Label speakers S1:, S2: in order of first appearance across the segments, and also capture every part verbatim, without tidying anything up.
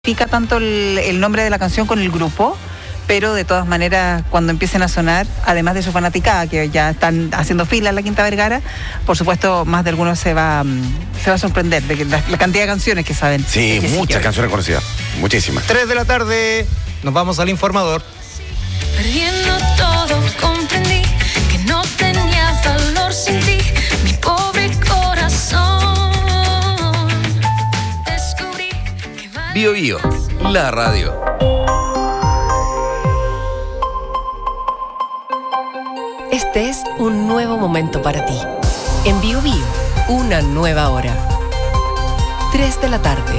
S1: Pica tanto el, el nombre de la canción con el grupo, pero de todas maneras cuando empiecen a sonar, además de su fanaticada, que ya están haciendo fila en la Quinta Vergara, por supuesto más de algunos se va, se va a sorprender de que la, la cantidad de canciones que saben.
S2: Sí,
S1: que
S2: muchas
S1: sí,
S2: canciones conocidas, muchísimas.
S3: Tres de la tarde, nos vamos al informador.
S4: Perdiendo todo, comprendí que no tenía valor sin ti, mi pobre corazón. Descubrí que vale.
S5: Bio Bio, la radio.
S6: Este es un nuevo momento para ti. En Bio Bio, una nueva hora. Tres de la tarde.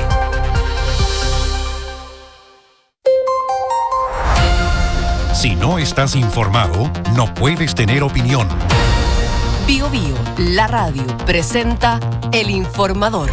S7: Si no estás informado, no puedes tener opinión.
S6: Bio Bio, la radio, presenta El Informador.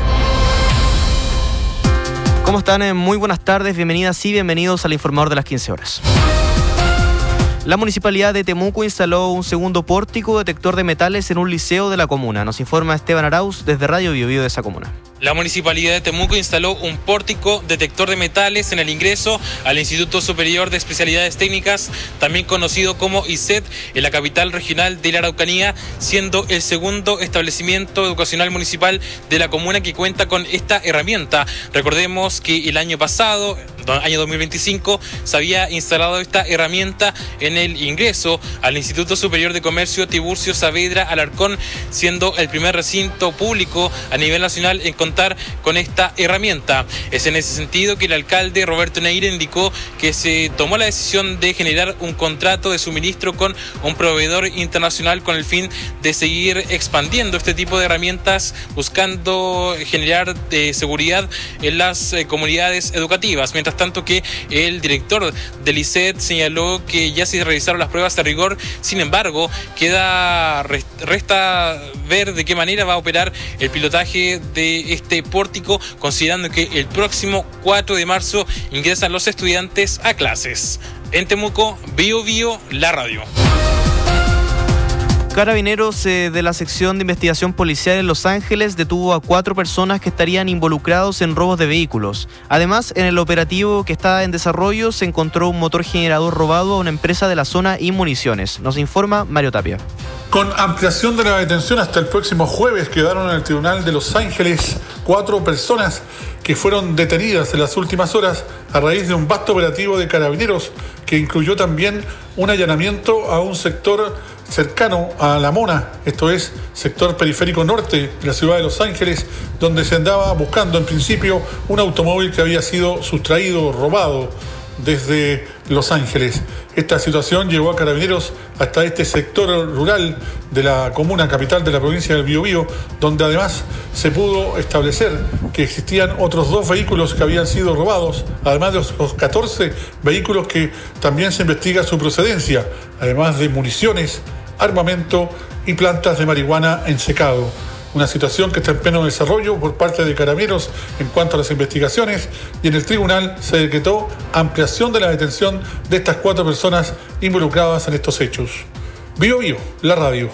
S8: ¿Cómo están? Muy buenas tardes, bienvenidas y bienvenidos al Informador de las quince horas. La Municipalidad de Temuco instaló un segundo pórtico detector de metales en un liceo de la comuna. Nos informa Esteban Arauz desde Radio Bio Bio de esa comuna.
S9: La Municipalidad de Temuco instaló un pórtico detector de metales en el ingreso al Instituto Superior de Especialidades Técnicas, también conocido como I C E T, en la capital regional de la Araucanía, siendo el segundo establecimiento educacional municipal de la comuna que cuenta con esta herramienta. Recordemos que el año pasado, año dos mil veinticinco, se había instalado esta herramienta en el ingreso al Instituto Superior de Comercio Tiburcio Saavedra Alarcón, siendo el primer recinto público a nivel nacional en contar con esta herramienta. Es en ese sentido que el alcalde Roberto Neira indicó que se tomó la decisión de generar un contrato de suministro con un proveedor internacional con el fin de seguir expandiendo este tipo de herramientas, buscando generar eh, seguridad en las eh, comunidades educativas. Mientras tanto que el director del I C E T señaló que ya se realizaron las pruebas de rigor, sin embargo, queda resta ver de qué manera va a operar el pilotaje de este pórtico, considerando que el próximo cuatro de marzo ingresan los estudiantes a clases. En Temuco, Bio Bio, la radio.
S8: Carabineros eh, de la sección de investigación policial en Los Ángeles detuvo a cuatro personas que estarían involucrados en robos de vehículos. Además, en el operativo que está en desarrollo se encontró un motor generador robado a una empresa de la zona y municiones. Nos informa Mario Tapia.
S10: Con ampliación de la detención hasta el próximo jueves, quedaron en el Tribunal de Los Ángeles cuatro personas que fueron detenidas en las últimas horas a raíz de un vasto operativo de Carabineros que incluyó también un allanamiento a un sector cercano a La Mona, esto es, sector periférico norte de la ciudad de Los Ángeles, donde se andaba buscando en principio un automóvil que había sido sustraído, robado desde Los Ángeles. Esta situación llevó a Carabineros hasta este sector rural de la comuna capital de la provincia del Biobío, donde además se pudo establecer que existían otros dos vehículos que habían sido robados, además de los catorce vehículos que también se investiga su procedencia, además de municiones, armamento y plantas de marihuana en secado. Una situación que está en pleno desarrollo por parte de Carabineros en cuanto a las investigaciones, y en el tribunal se decretó ampliación de la detención de estas cuatro personas involucradas en estos hechos. Bio Bio, la radio.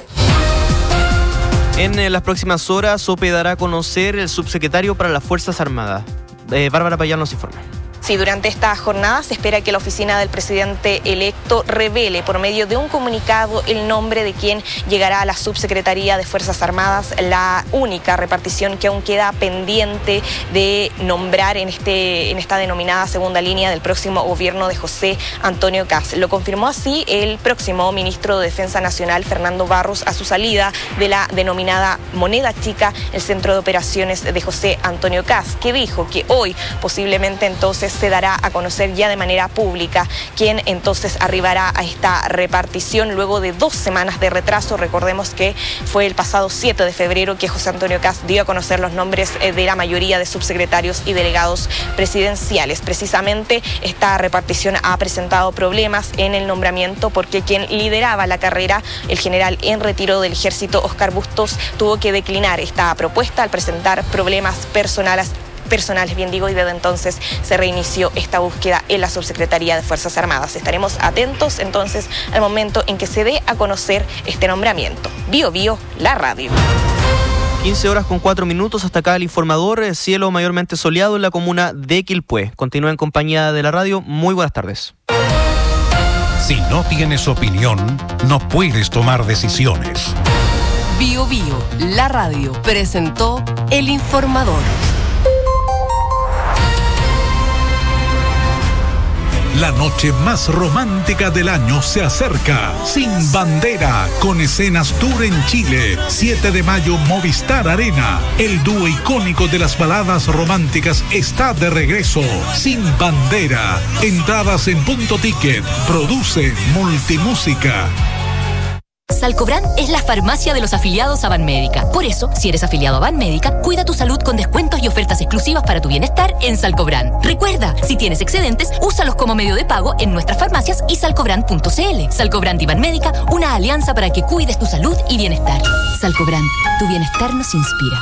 S8: En eh, las próximas horas, O P E dará a conocer el subsecretario para las Fuerzas Armadas. Eh, Bárbara Payán nos informa.
S11: Sí, durante esta jornada se espera que la oficina del presidente electo revele por medio de un comunicado el nombre de quien llegará a la subsecretaría de Fuerzas Armadas, la única repartición que aún queda pendiente de nombrar en, este, en esta denominada segunda línea del próximo gobierno de José Antonio Kast. Lo confirmó así el próximo ministro de Defensa Nacional, Fernando Barros, a su salida de la denominada Moneda Chica, el centro de operaciones de José Antonio Kast, que dijo que hoy posiblemente entonces se dará a conocer ya de manera pública quién entonces arribará a esta repartición luego de dos semanas de retraso. Recordemos que fue el pasado siete de febrero que José Antonio Kast dio a conocer los nombres de la mayoría de subsecretarios y delegados presidenciales. Precisamente esta repartición ha presentado problemas en el nombramiento porque quien lideraba la carrera, el general en retiro del ejército Óscar Bustos, tuvo que declinar esta propuesta al presentar problemas personales personales, bien digo, y desde entonces se reinició esta búsqueda en la Subsecretaría de Fuerzas Armadas. Estaremos atentos entonces al momento en que se dé a conocer este nombramiento. Bio Bio, la radio.
S8: quince horas con cuatro minutos, hasta acá el informador. Cielo mayormente soleado en la comuna de Quilpué. Continúa en compañía de la radio. Muy buenas tardes.
S7: Si no tienes opinión, no puedes tomar decisiones.
S6: Bio Bio, la radio, presentó El Informador.
S2: La noche más romántica del año se acerca. Sin Bandera, con escenas tour en Chile. siete de mayo, Movistar Arena. El dúo icónico de las baladas románticas está de regreso. Sin Bandera. Entradas en Punto Ticket. Produce Multimúsica.
S12: Salcobran es la farmacia de los afiliados a Banmédica. Por eso, si eres afiliado a Banmédica, cuida tu salud con descuentos y ofertas exclusivas para tu bienestar en Salcobran. Recuerda, si tienes excedentes, úsalos como medio de pago en nuestras farmacias y salcobran punto c l. Salcobran y Banmédica, una alianza para que cuides tu salud y bienestar. Salcobran, tu bienestar nos inspira.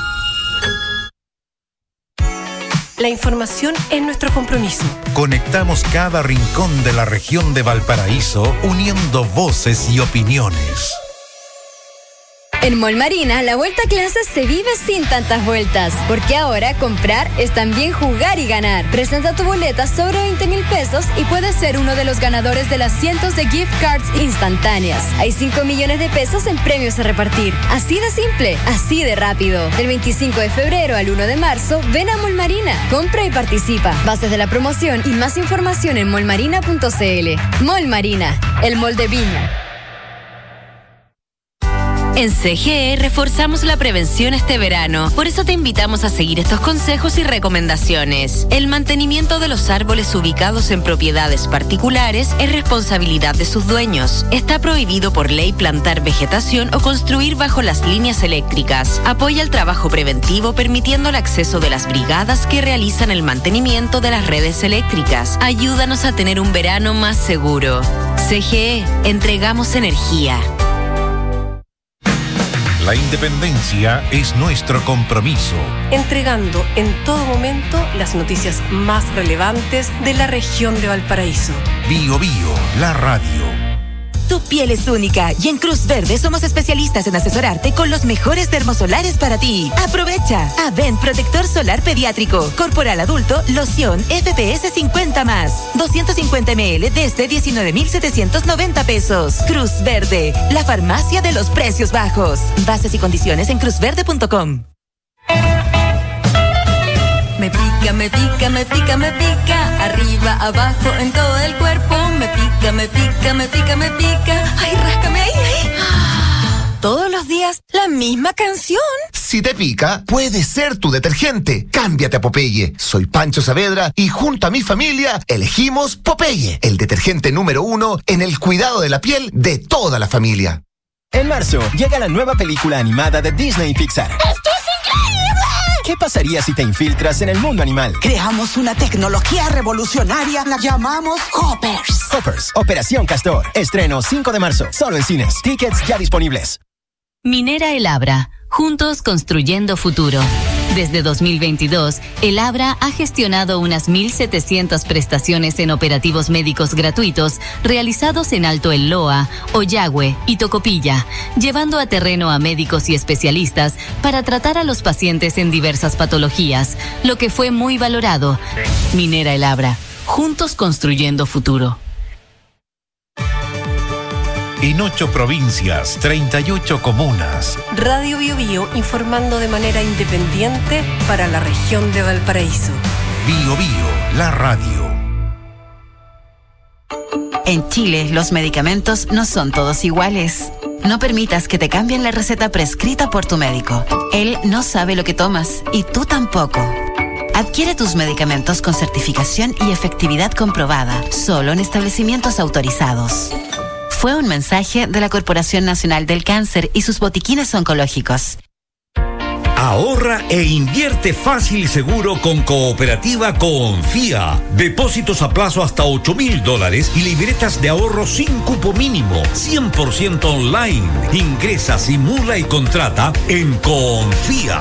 S6: La información es nuestro compromiso.
S7: Conectamos cada rincón de la región de Valparaíso, uniendo voces y opiniones.
S13: En Mall Marina, la vuelta a clases se vive sin tantas vueltas, porque ahora comprar es también jugar y ganar. Presenta tu boleta sobre veinte mil pesos y puedes ser uno de los ganadores de las cientos de gift cards instantáneas. Hay cinco millones de pesos en premios a repartir. Así de simple, así de rápido. Del veinticinco de febrero al uno de marzo, ven a Mall Marina, compra y participa. Bases de la promoción y más información en mall marina punto c l. Mall Marina, el mall de Viña.
S14: En C G E reforzamos la prevención este verano. Por eso te invitamos a seguir estos consejos y recomendaciones. El mantenimiento de los árboles ubicados en propiedades particulares es responsabilidad de sus dueños. Está prohibido por ley plantar vegetación o construir bajo las líneas eléctricas. Apoya el trabajo preventivo permitiendo el acceso de las brigadas que realizan el mantenimiento de las redes eléctricas. Ayúdanos a tener un verano más seguro. C G E, entregamos energía.
S7: La independencia es nuestro compromiso.
S6: Entregando en todo momento las noticias más relevantes de la región de Valparaíso.
S7: Bio Bio, la radio.
S15: Tu piel es única y en Cruz Verde somos especialistas en asesorarte con los mejores termosolares para ti. Aprovecha. Avent Protector Solar Pediátrico. Corporal Adulto, loción F P S cincuenta más. doscientos cincuenta mililitros desde diecinueve mil setecientos noventa pesos. Cruz Verde, la farmacia de los precios bajos. Bases y condiciones en cruz verde punto com.
S16: Me pica, me pica, me pica, me pica. Arriba, abajo, en todo el cuerpo. Me pica, me pica, me pica, me pica. Ay, ráscame ahí, ahí. Todos los días, la misma canción.
S17: Si te pica, puede ser tu detergente. Cámbiate a Popeye. Soy Pancho Saavedra y junto a mi familia elegimos Popeye, el detergente número uno en el cuidado de la piel de toda la familia.
S18: En marzo, llega la nueva película animada de Disney y Pixar.
S19: ¡Esto es increíble!
S18: ¿Qué pasaría si te infiltras en el mundo animal?
S19: Creamos una tecnología revolucionaria, la llamamos Hoppers.
S18: Hoppers, Operación Castor. Estreno cinco de marzo, solo en cines. Tickets ya disponibles.
S12: Minera El Abra, juntos construyendo futuro. Desde dos mil veintidós, El Abra ha gestionado unas mil setecientas prestaciones en operativos médicos gratuitos realizados en Alto El Loa, Ollagüe y Tocopilla, llevando a terreno a médicos y especialistas para tratar a los pacientes en diversas patologías, lo que fue muy valorado. Minera El Abra, juntos construyendo futuro.
S7: En ocho provincias, treinta y ocho comunas.
S6: Radio Bio Bio, informando de manera independiente para la región de Valparaíso.
S7: Bio Bio, la radio.
S15: En Chile, los medicamentos no son todos iguales. No permitas que te cambien la receta prescrita por tu médico. Él no sabe lo que tomas y tú tampoco. Adquiere tus medicamentos con certificación y efectividad comprobada, solo en establecimientos autorizados. Fue un mensaje de la Corporación Nacional del Cáncer y sus botiquines oncológicos.
S20: Ahorra e invierte fácil y seguro con Cooperativa Confía. Depósitos a plazo hasta ocho mil dólares y libretas de ahorro sin cupo mínimo, cien por ciento online. Ingresa, simula y contrata en Confía.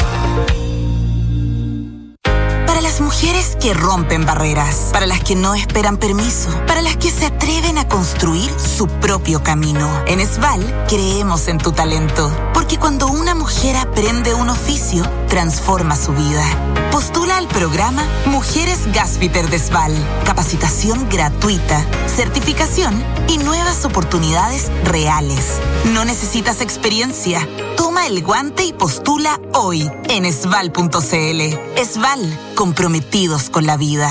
S19: Para las mujeres que rompen barreras, para las que no esperan permiso, para las que se atreven a construir su propio camino. En S V A L creemos en tu talento, porque Porque cuando una mujer aprende un oficio, transforma su vida. Postula al programa Mujeres Gasfiter de S V A L. Capacitación gratuita, certificación y nuevas oportunidades reales. No necesitas experiencia. Toma el guante y postula hoy en esval punto cl. S V A L, comprometidos con la vida.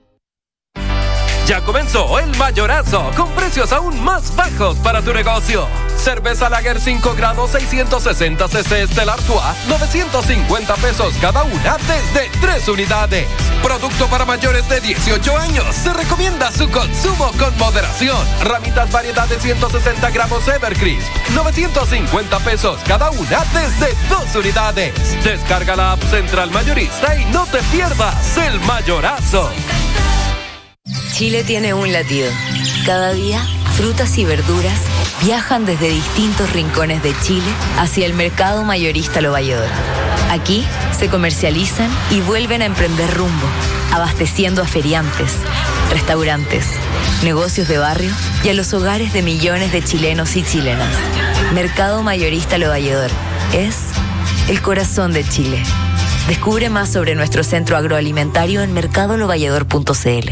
S21: Ya comenzó el mayorazo con precios aún más bajos para tu negocio. Cerveza Lager cinco grados seiscientos sesenta centilitros Stella Artois, novecientos cincuenta pesos cada una desde tres unidades. Producto para mayores de dieciocho años. Se recomienda su consumo con moderación. Ramitas variedad de ciento sesenta gramos Evercrisp, novecientos cincuenta pesos cada una desde dos unidades. Descarga la app Central Mayorista y no te pierdas el mayorazo.
S14: Chile tiene un latido. Cada día, frutas y verduras viajan desde distintos rincones de Chile hacia el mercado mayorista Lo Valledor. Aquí se comercializan y vuelven a emprender rumbo, abasteciendo a feriantes, restaurantes, negocios de barrio y a los hogares de millones de chilenos y chilenas. Mercado Mayorista Lo Valledor es el corazón de Chile. Descubre más sobre nuestro centro agroalimentario en mercado lo valledor punto cl.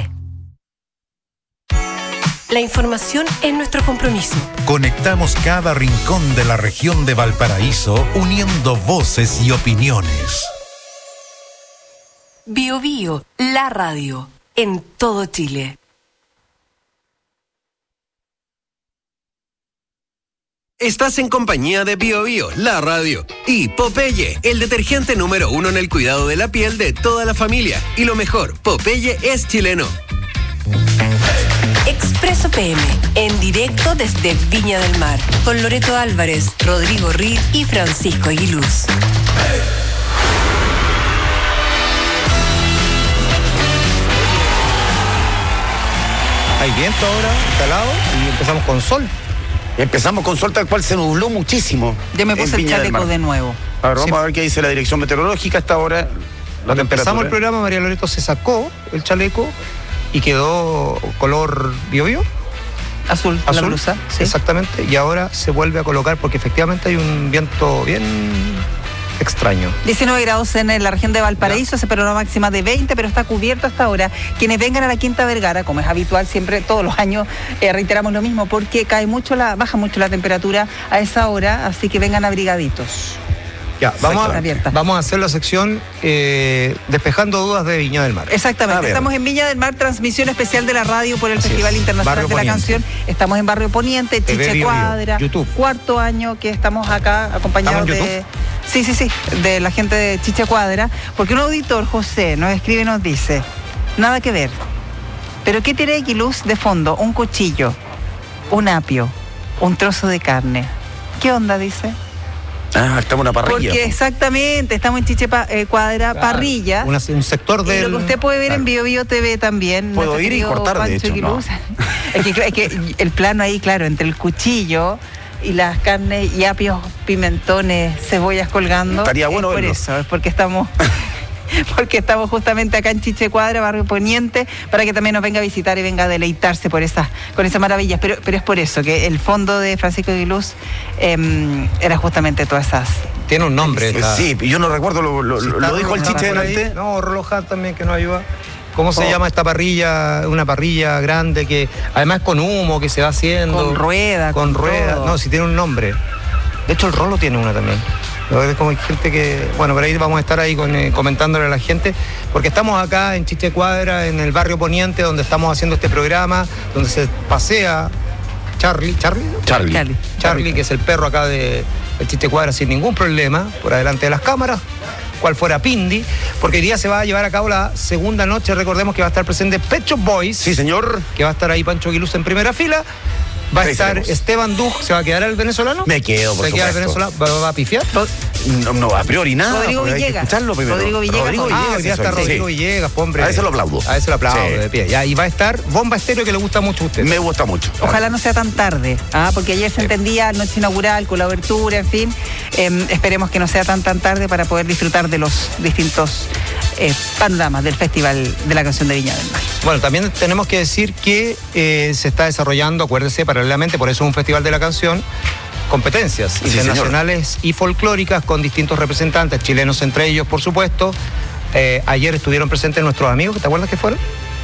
S6: La información es nuestro compromiso.
S7: Conectamos cada rincón de la región de Valparaíso, uniendo voces y opiniones.
S6: Bio Bio, la radio, en todo Chile.
S22: Estás en compañía de Bio Bio, la radio, y Popeye, el detergente número uno en el cuidado de la piel de toda la familia. Y lo mejor, Popeye es chileno.
S6: Expreso P M, en directo desde Viña del Mar, con Loreto Álvarez, Rodrigo Rid y Francisco Aguiluz.
S3: Hay viento ahora, instalado, y empezamos con sol.
S23: Empezamos con sol, tal cual se nubló muchísimo.
S1: Yo me puse el chaleco de nuevo.
S23: A ver, vamos sí. a ver qué dice la dirección meteorológica hasta ahora. La
S3: Cuando
S23: temperatura.
S3: empezamos el programa, María Loreto se sacó el chaleco y quedó color Bio Bio.
S1: Azul,
S3: Azul,
S1: la blusa. Sí.
S3: Exactamente, y ahora se vuelve a colocar porque efectivamente hay un viento bien extraño.
S1: diecinueve grados en la región de Valparaíso, se espera una máxima de veinte, pero está cubierto hasta ahora. Quienes vengan a la Quinta Vergara, como es habitual siempre, todos los años, eh, reiteramos lo mismo, porque cae mucho la, baja mucho la temperatura a esa hora, así que vengan abrigaditos.
S3: Ya, vamos a, vamos a hacer la sección eh, Despejando Dudas de Viña del Mar.
S1: Exactamente, estamos en Viña del Mar, transmisión especial de la radio por el
S3: Así
S1: Festival
S3: es.
S1: Internacional
S3: Barrio
S1: de la
S3: Poniente.
S1: Canción. Estamos en Barrio Poniente,
S3: T V
S1: Chiche
S3: Bio Bio,
S1: Cuadra,
S3: YouTube.
S1: cuarto año que estamos acá acompañados
S3: ¿Estamos en
S1: de... Sí, sí, sí, de la gente de Chiche Cuadra, porque un auditor, José, nos escribe y nos dice, nada que ver, pero ¿qué tiene X-Luz de fondo? Un cuchillo, un apio, un trozo de carne. ¿Qué onda, dice?
S23: Ah, estamos en una parrilla.
S1: Porque exactamente, estamos en Chiche pa, eh, Cuadra, claro, parrilla.
S3: Una, un sector de.
S1: Lo que usted puede ver claro. en Bio Bio T V también.
S23: Puedo ir y cortar, de hecho. No.
S1: es, que, es que el plano ahí, claro, entre el cuchillo y las carnes y apios, pimentones, cebollas colgando.
S23: Estaría bueno
S1: es por
S23: verlo.
S1: eso, es porque estamos... porque estamos justamente acá en Chiche Cuadra, Barrio Poniente, para que también nos venga a visitar y venga a deleitarse por esas, con esas maravillas. Pero, pero es por eso que el fondo de Francisco Aguiluz eh, era justamente todas esas.
S3: Tiene un nombre.
S23: Sí, la... sí yo no recuerdo, lo, lo, sí, lo dijo el Chiche delante.
S3: No, Rolojar también, que nos ayuda. ¿Cómo se oh. llama esta parrilla? Una parrilla grande que además con humo que se va haciendo.
S1: Con rueda.
S3: Con, con rueda.
S1: Todo.
S3: No, si tiene un nombre. De hecho, el Rolo tiene una también. Es como hay gente que, bueno, por ahí vamos a estar ahí con, eh, comentándole a la gente, porque estamos acá en Chiche Cuadra, en el Barrio Poniente, donde estamos haciendo este programa, donde se pasea Charlie, ¿Charlie?
S23: Charlie.
S1: Charlie,
S3: Charlie, que es el perro acá de, de Chiche Cuadra sin ningún problema, por adelante de las cámaras, cual fuera Pindi, porque hoy día se va a llevar a cabo la segunda noche, recordemos que va a estar presente Pet Shop Boys.
S23: Sí, señor.
S3: Que va a estar ahí Pancho Aguiluz en primera fila. Va a
S23: Ahí
S3: estar
S23: estaremos.
S3: Esteban Duj, ¿se va a quedar el venezolano?
S23: Me quedo, por
S3: ¿Se queda el
S23: supuesto.
S3: venezolano? ¿Va, va a pifiar?
S23: No, no, a priori nada.
S1: Rodrigo
S23: porque hay que
S1: Villegas.
S23: escucharlo primero.
S1: Rodrigo Villegas.
S23: Rodrigo
S1: Ah,
S23: Villegas,
S3: hoy día está
S23: eso,
S3: Rodrigo
S23: sí.
S3: Villegas, hombre.
S23: A ese lo aplaudo.
S3: A ese lo aplaudo,
S23: Sí.
S3: de pie. Ya, y va a estar Bomba Estéreo, que le gusta mucho a usted.
S23: Me gusta mucho.
S1: Ojalá no sea tan tarde, ¿ah? Porque ayer se entendía noche inaugural con la abertura, en fin. Eh, esperemos que no sea tan tan tarde para poder disfrutar de los distintos eh, panoramas del Festival de la Canción de Viña del Mar.
S3: Bueno, también tenemos que decir que eh, se está desarrollando, acuérdese, paralelamente, por eso es un Festival de la Canción, competencias
S23: Sí,
S3: internacionales
S23: señor.
S3: y folclóricas con distintos representantes, chilenos entre ellos, por supuesto. Eh, ayer estuvieron presentes nuestros amigos, ¿te acuerdas que fueron?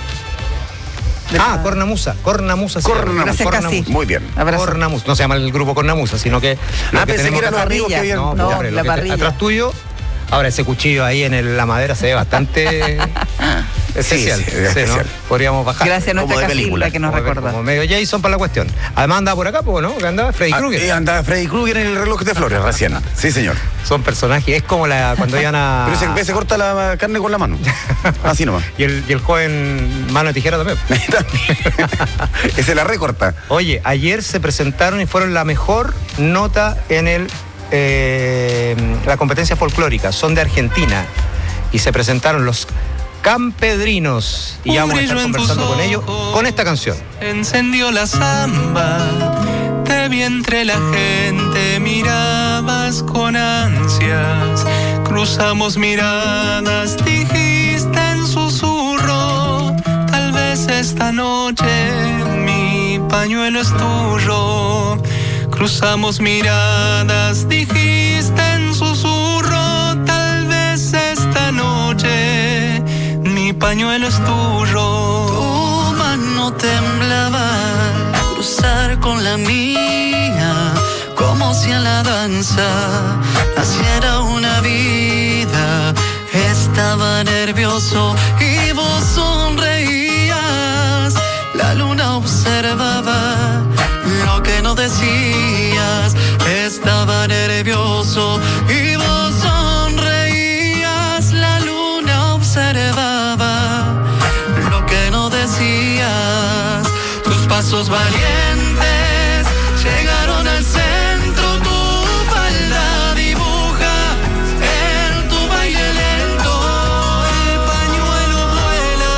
S3: Ah, Cornamusa, Cornamusa. se llama.
S23: Cornamusa.
S3: Cornamusa.
S23: Muy bien.
S3: Cornamusa. No se llama el grupo Cornamusa, sino que... lo
S23: Ah,
S3: que
S23: pensé
S3: tenemos
S23: que eran los
S3: acá-
S23: amigos que habían...
S3: No,
S1: No,
S3: compadre, lo
S1: la
S3: que te-
S1: parrilla.
S3: atrás tuyo. Ahora, ese cuchillo ahí en el- la madera se ve bastante especial.
S23: sí,
S3: Sí, ¿no?
S23: especial.
S3: Podríamos bajar.
S1: Gracias a nuestra
S23: Como de
S1: Casilda
S23: película.
S1: que nos
S3: Como,
S1: recuerda.
S3: como medio Jason para la cuestión. Además andaba por acá, ¿no? Que andaba Freddy
S23: Ah,
S3: Krueger.
S23: eh, andaba Freddy Krueger en el reloj de flores recién. Sí, señor.
S3: Son personajes, es como la cuando iban a...
S23: Pero ese se corta la carne con la mano. Así nomás.
S3: y, el, y el joven mano de tijera también.
S23: Ese la recorta.
S3: Oye, ayer se presentaron y fueron la mejor nota en el eh, la competencia folclórica. Son de Argentina. Y se presentaron los Campedrinos. Y ya vamos a estar conversando con ellos con esta canción.
S4: Encendió la samba, te vi entre la gente, mirabas con ansias, cruzamos miradas, dijiste en susurro, tal vez esta noche mi pañuelo es tuyo. Cruzamos miradas, dijiste en susurro, tal vez esta noche mi pañuelo es tuyo.
S5: Tu mano temblaba, cruzar con la mía, como si en la danza naciera una vida. Estaba nervioso y vos sonreías, la luna observaba lo que no decías. Estaba nervioso y vos sonreías, la luna observaba lo que no decías. Tus pasos valientes llegaron al centro, tu falda dibuja en tu baile lento. El pañuelo vuela,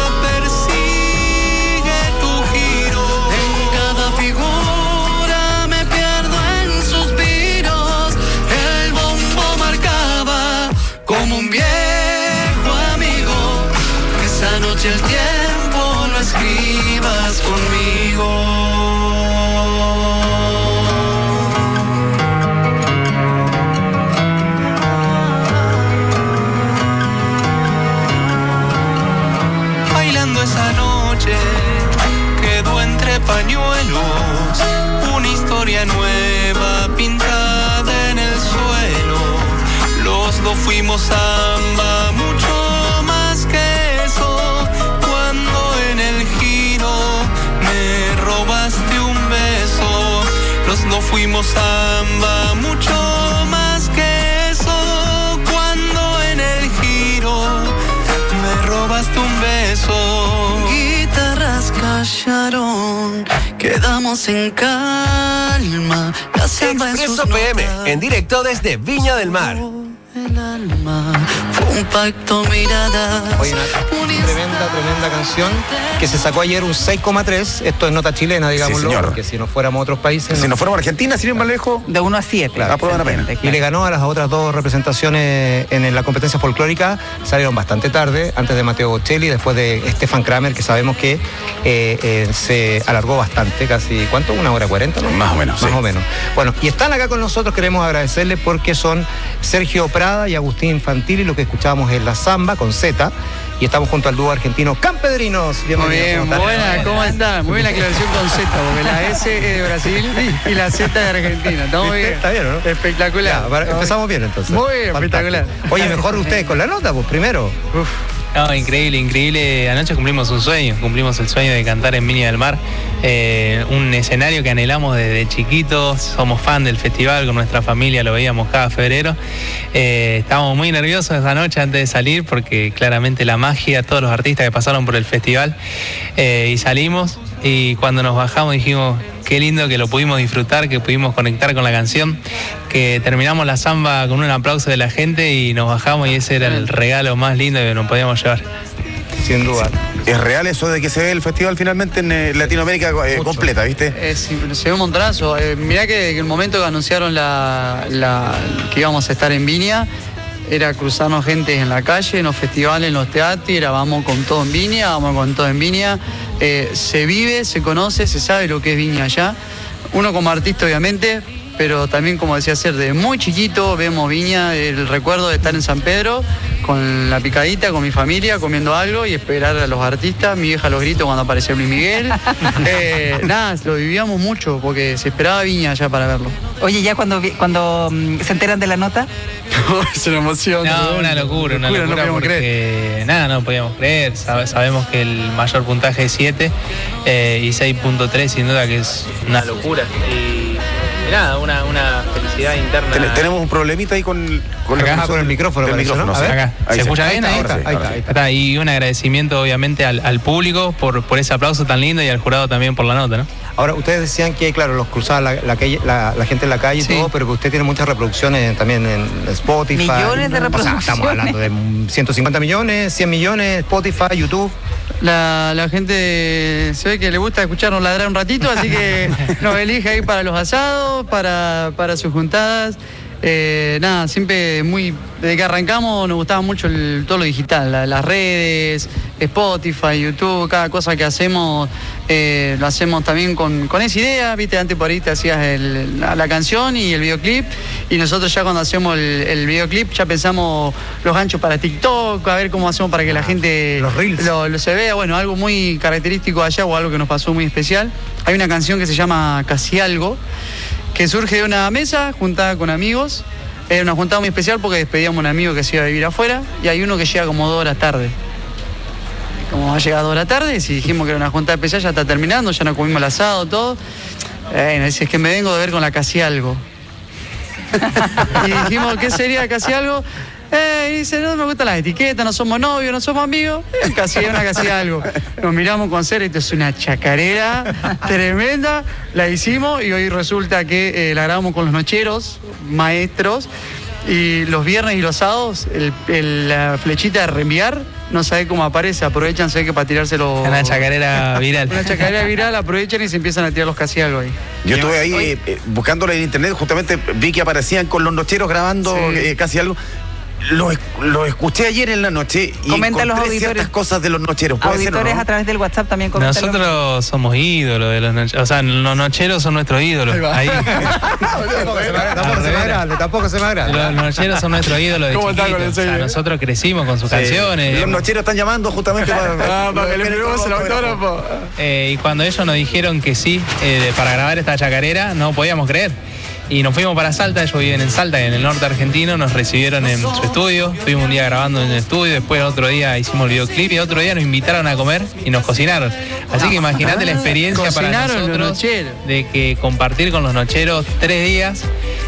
S5: persigue tu giro. En cada figura me pierdo en suspiros. El bombo marcaba como un viejo amigo. Esa noche el tiempo lo escribas conmigo.
S4: Bailando esa noche quedó entre pañuelos una historia nueva pintada en el suelo. Los dos fuimos samba, mucho más que eso. Cuando en el giro me robaste un beso. Los dos fuimos samba, mucho más que eso. Cuando en el giro me robaste un beso.
S5: Guitarras callaron, quedamos en calma. La samba en sus
S22: Expreso P M,
S5: notas.
S22: en directo desde Viña del Mar.
S5: El alma fue un pacto, mirada.
S3: Oye, una tremenda, tremenda canción que se sacó ayer un seis coma tres. Esto es nota chilena, digámoslo.
S23: Sí, señor.
S3: Porque si nos fuéramos a otros países.
S23: Si
S3: no-
S23: nos fuéramos a Argentina, sin ir más lejos,
S1: De uno a siete.
S3: Claro,
S23: aprueba la pena.
S3: Y le ganó a las otras dos representaciones en la competencia folclórica. Salieron bastante tarde, antes de Mateo Bocelli, después de Stefan Kramer, que sabemos que eh, eh, se alargó bastante, casi, ¿cuánto? ¿Una hora cuarenta? ¿No?
S23: Más o menos,
S3: Más
S23: sí.
S3: o menos. Bueno, y están acá con nosotros, queremos agradecerles porque son Sergio Prada y Agustín Fantili, lo que escuchábamos es la samba con Z. Y estamos junto al dúo argentino Campedrinos.
S9: Muy
S3: Bienvenidos.
S9: bien,
S3: ¿cómo están?
S9: buena, ¿cómo están? Muy bien la aclaración con Z, porque la S es de Brasil y la Z de Argentina. ¿Estamos
S3: ¿Viste?
S9: bien?
S3: Está bien, ¿no?
S9: Espectacular.
S3: Ya, para- empezamos bien entonces.
S9: Muy bien,
S3: Fantástico.
S9: espectacular.
S3: Oye, mejor ustedes con la nota, pues primero.
S9: Uf.
S24: No, increíble, increíble. Anoche cumplimos un sueño, cumplimos el sueño de cantar en Viña del Mar. Eh, un escenario que anhelamos desde chiquitos, somos fan del festival, con nuestra familia lo veíamos cada febrero. Eh, estábamos muy nerviosos esa noche antes de salir porque claramente la magia, todos los artistas que pasaron por el festival, eh, y salimos y cuando nos bajamos dijimos qué lindo que lo pudimos disfrutar, que pudimos conectar con la canción, que terminamos la samba con un aplauso de la gente y nos bajamos y ese era el regalo más lindo que nos podíamos llevar.
S3: Sin duda.
S23: ¿es real eso de que se ve el festival finalmente en eh, Latinoamérica eh, completa, viste?
S9: Es, se ve un montonazo. Eh, mirá que, que el momento que anunciaron la, la- que íbamos a estar en Viña, era cruzarnos gente en la calle, en los festivales, en los teatros, era vamos con todo en Viña, vamos con todo en Viña. Eh, se vive, se conoce, se sabe lo que es Viña allá. Uno como artista, obviamente, pero también, como decía Ser, de muy chiquito vemos Viña, el recuerdo de estar en San Pedro con la picadita, con mi familia, comiendo algo y esperar a los artistas, mi vieja los gritos cuando apareció Luis Miguel. eh, nada, lo vivíamos mucho porque se esperaba Viña allá para verlo.
S1: Oye, ya cuando, vi- cuando mm, se enteran de la nota,
S9: Es una emoción.
S24: No, una locura, una
S9: Locura, no
S24: locura
S9: podíamos
S24: porque nada, no podíamos creer. Sabe- Sabemos que el mayor puntaje es siete eh, y seis punto tres sin duda que es una locura. Y, y nada, una, una felicidad interna.
S23: Ten- tenemos un problemita ahí con, con,
S24: Acá,
S23: la-
S24: con el micrófono,
S23: del
S24: parece,
S23: micrófono,
S24: ¿no?
S23: sí.
S24: A ver, acá. ¿Se escucha bien ahí?
S23: Ahora sí,
S24: Ahí
S23: ahora sí.
S24: Está, y un agradecimiento obviamente al, al público por, por ese aplauso tan lindo y al jurado también por la nota, ¿no?
S3: Ahora, ustedes decían que, claro, los cruzaba la, la, calle- la, la gente en la calle y todo, pero que usted tiene muchas reproducciones también en Spotify.
S1: Millones de
S3: O sea, estamos
S1: reproducciones.
S3: hablando de ciento cincuenta millones, cien millones, Spotify, YouTube.
S9: La, la gente se ve que le gusta escucharnos ladrar un ratito, así que nos elige ahí para los asados, para, para sus juntadas. Eh, nada, siempre muy. Desde que arrancamos nos gustaba mucho el- todo lo digital, la- las redes, Spotify, YouTube, cada cosa que hacemos eh, lo hacemos también con, con esa idea. Viste, antes por ahí te hacías el- la, la canción y el videoclip, y nosotros ya cuando hacemos el, el videoclip ya pensamos los ganchos para TikTok, a ver cómo hacemos para que la gente Lo, lo se vea. Bueno, algo muy característico de allá o algo que nos pasó muy especial. Hay una canción que se llama Casi Algo, que surge de una mesa juntada con amigos. Era una juntada muy especial porque despedíamos a un amigo que se iba a vivir afuera y hay uno que llega como dos horas tarde. Y como ha llegado dos horas tarde, si dijimos que era una juntada especial, ya está terminando, ya nos comimos el asado, todo. Bueno, dice, es que me vengo de ver con la Casi Algo. Y dijimos, ¿qué sería Casi Algo? Eh, y dice, no me gustan las etiquetas, no somos novios, no somos amigos. Eh, casi una casi algo. Nos miramos con Cera, esto es una chacarera tremenda. La hicimos y hoy resulta que eh, la grabamos con los nocheros, maestros. Y los viernes y los sábados, el- el- la flechita de reenviar, no sabe cómo aparece, aprovechan, sé que para tirárselo.
S24: Una chacarera viral.
S9: Una chacarera viral, aprovechan y se empiezan a tirar los casi algo ahí.
S23: Yo estuve ahí eh, eh, buscándolo en internet, justamente vi que aparecían con los nocheros grabando
S9: Sí.
S23: eh, casi algo. Lo, es- lo escuché ayer en la noche y
S1: Comenta a los
S23: encontré
S1: auditores.
S23: ciertas cosas de los nocheros. ¿Puede ser o
S1: auditores
S23: no?
S1: a través del WhatsApp también comentan.
S24: Nosotros somos ídolos de los nocheros. O sea, los nocheros son nuestros ídolos. Ahí.
S3: Tampoco se me agrande, tampoco se me agrande, tampoco se me agrande.
S24: Los nocheros son nuestros ídolos de
S23: ¿Cómo está con el
S24: chiquitos. O sea,
S23: sello?
S24: nosotros crecimos con sus
S23: Sí.
S24: canciones.
S23: Los nocheros están llamando justamente para,
S9: Ah, para que le firmemos el autógrafo.
S24: Eh, y cuando ellos nos dijeron que sí, eh, de- para grabar esta chacarera, no podíamos creer. Y nos fuimos para Salta, ellos viven en Salta, en el norte argentino, nos recibieron en su estudio, estuvimos un día grabando en el estudio, después otro día hicimos el videoclip y otro día nos invitaron a comer y nos cocinaron. Así que imagínate la experiencia para
S9: Cocinaron los
S24: nosotros
S9: nocheros.
S24: de que compartir con los nocheros tres días,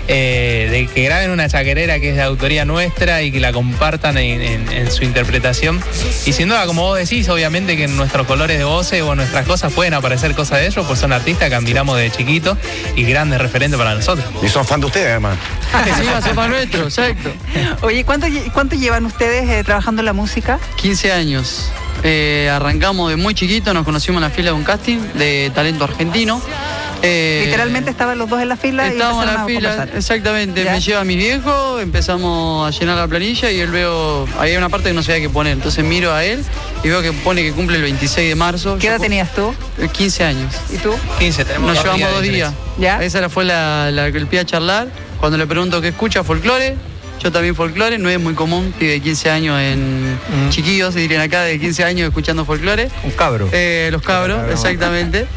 S24: eh, de que graben una chacarera que es de autoría nuestra y que la compartan en, en- en su interpretación. Y sin duda, como vos decís, obviamente que en nuestros colores de voces o nuestras cosas pueden aparecer cosas de ellos, pues son artistas que admiramos de chiquitos y grandes referentes para nosotros.
S23: Y son fan de ustedes, además.
S9: Sí, va a ser para nuestro, exacto.
S1: Oye, ¿cuánto, lle- cuánto llevan ustedes eh, trabajando en la música?
S9: quince años. Eh, arrancamos de muy chiquito, nos conocimos en la fila de un casting de talento argentino. Eh,
S1: Literalmente estaban los dos en la fila y
S9: Estábamos en la
S1: empezaron a
S9: fila,
S1: conversar.
S9: exactamente.
S1: ¿Ya?
S9: Me lleva mi viejo, empezamos a llenar la planilla y él veo, ahí hay una parte que no sabía qué poner. Entonces miro a él y veo que pone que cumple el veintiséis de marzo.
S1: ¿Qué
S9: Yo
S1: edad
S9: pu-
S1: tenías tú?
S9: eh, quince años.
S1: ¿Y tú?
S24: quince, tenemos
S9: Nos
S24: dos
S9: llevamos
S24: días de
S9: dos días.
S24: diferencia.
S1: ¿Ya?
S9: Esa era- fue la, la- el pie a charlar. Cuando le pregunto qué escucha, folclore. Yo también folclore, no es muy común, pibe de quince años en chiquillos, se dirían acá, de quince años escuchando folclore.
S3: Un cabro.
S9: Eh, los cabros,
S3: Cabro.
S9: exactamente.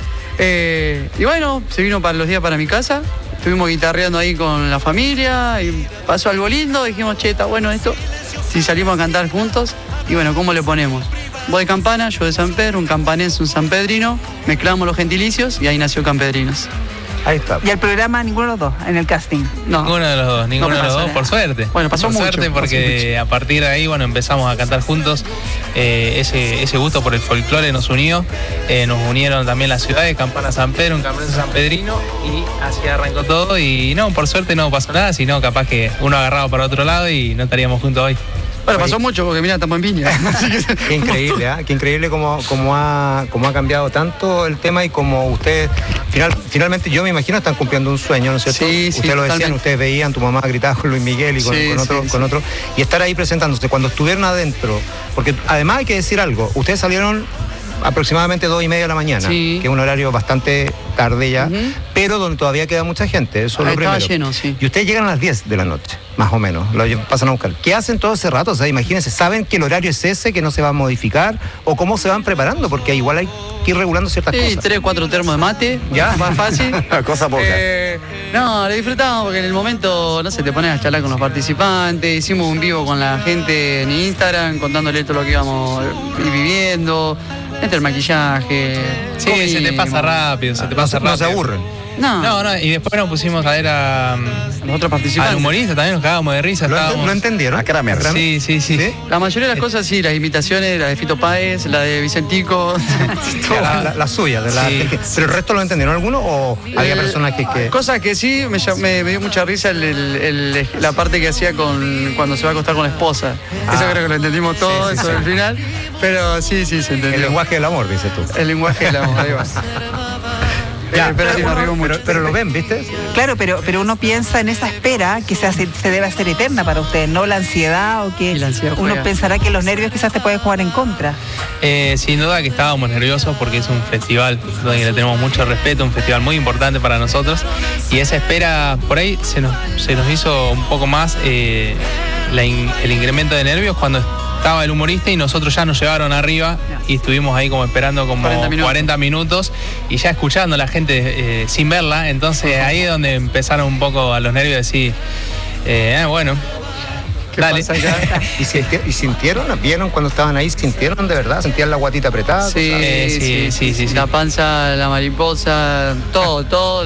S9: Eh, y bueno, se vino para los días para mi casa. Estuvimos guitarreando ahí con la familia y pasó algo lindo. Dijimos, che, está bueno esto. Si salimos a cantar juntos. Y bueno, ¿cómo le ponemos? Vos de Campana, yo de San Pedro, un campanense, un sanpedrino. Mezclamos los gentilicios y ahí nació Campedrinos.
S3: Ahí está.
S1: ¿Y el programa ninguno de los dos en el casting?
S9: No.
S24: Ninguno de los dos, ninguno
S9: No
S24: de los
S9: pasó
S24: dos,
S9: nada.
S24: por suerte.
S9: Bueno, pasó
S24: por
S9: mucho,
S24: suerte
S9: pasó
S24: porque a partir de ahí, bueno, empezamos a cantar juntos. Eh, ese, ese gusto por el folclore nos unió. Eh, nos unieron también las ciudades, Campana San Pedro, un campeón San Pedrino, y así arrancó todo. Y no, por suerte no pasó nada, sino capaz que uno agarrado para otro lado y no estaríamos juntos hoy.
S9: Bueno, pasó mucho porque mira, estamos en Viña. Así que-
S3: Qué increíble, ¿ah? Qué increíble cómo, cómo, ha, cómo ha cambiado tanto el tema y como ustedes, final, finalmente yo me imagino están cumpliendo un sueño, ¿no es cierto?
S9: Sí, sí,
S3: ustedes lo decían,
S9: totalmente.
S3: ustedes veían, tu mamá gritaba con Luis Miguel y con,
S9: Sí,
S3: con otro,
S9: sí,
S3: con
S9: sí.
S3: otro, y estar ahí presentándose. Cuando estuvieron adentro, porque además hay que decir algo, ustedes salieron aproximadamente dos y media de la mañana,
S9: Sí.
S3: que es un horario bastante tarde ya,
S9: Ujú.
S3: pero donde todavía queda mucha gente, eso es
S9: Ah,
S3: lo
S9: estaba
S3: primero.
S9: lleno, sí.
S3: Y ustedes llegan a las diez de la noche, más o menos, lo lle- pasan a buscar. ¿Qué hacen todo ese rato? O sea, imagínense, ¿saben que el horario es ese, que no se va a modificar? ¿O cómo se van preparando? Porque igual hay que ir regulando ciertas
S9: Sí,
S3: cosas.
S9: tres, cuatro termos de mate,
S3: Ya.
S9: más fácil.
S23: Cosa poca.
S9: Eh, no, lo disfrutamos porque en el momento, no sé, te pones a charlar con los participantes, hicimos un vivo con la gente en Instagram, contándole todo lo que íbamos a ir viviendo, entre el maquillaje.
S24: Sí, se te pasa
S9: comimos.
S24: rápido, se te pasa
S3: no se
S24: rápido.
S3: aburren.
S9: No,
S24: No, no, y después nos pusimos a ver a,
S9: los otros participantes.
S24: al humorista, también nos cagábamos de risa.
S3: ¿Lo, ent-
S24: estábamos-
S3: lo entendieron?
S23: A Kramer.
S24: Sí, sí, sí.
S3: ¿Sí?
S9: La mayoría de las cosas sí, las imitaciones, la de Fito Páez, la de Vicentico.
S3: La, la- la suya, de la,
S24: Sí.
S3: ¿pero el resto lo entendieron alguno o había
S9: Eh,
S3: personajes que...?
S9: Cosas que sí, me, llam- me- me dio mucha risa el- el- el- la parte que hacía con cuando se va a acostar con la esposa. Eso
S3: Ah.
S9: creo que lo entendimos todos,
S3: Sí, sí,
S9: eso
S3: sí.
S9: al final. Pero sí, sí, se entendió.
S3: El lenguaje del amor, dices tú.
S9: El lenguaje del amor, ahí va.
S3: Ya,
S9: Eh, pero sí, nos
S3: pero,
S9: rimos mucho.
S3: pero- pero lo ven, ¿viste?
S1: Claro, pero, pero uno piensa en esa espera que se, hace- se debe hacer eterna para usted, no la ansiedad o que
S9: Y la ansiedad
S1: uno
S9: juega.
S1: pensará que los nervios quizás te pueden jugar en contra.
S24: Eh, sin duda que estábamos nerviosos porque es un festival donde le tenemos mucho respeto, un festival muy importante para nosotros y esa espera por ahí se nos, se nos hizo un poco más eh, la in- el incremento de nervios cuando estaba el humorista y nosotros ya nos llevaron arriba y estuvimos ahí como esperando como
S9: cuarenta minutos.
S24: cuarenta minutos y ya escuchando a la gente eh, sin verla, entonces ahí es donde empezaron un poco a los nervios de decir, eh, ah, bueno,
S9: ¿Qué
S24: dale.
S9: pasa acá?
S3: ¿Y, sinti- y sintieron? ¿Vieron cuando estaban ahí? ¿Sintieron de verdad? ¿Sentían la guatita apretada?
S9: Sí,
S24: Eh, sí,
S9: sí,
S24: sí, sí, sí.
S9: La panza, la mariposa, todo, todo.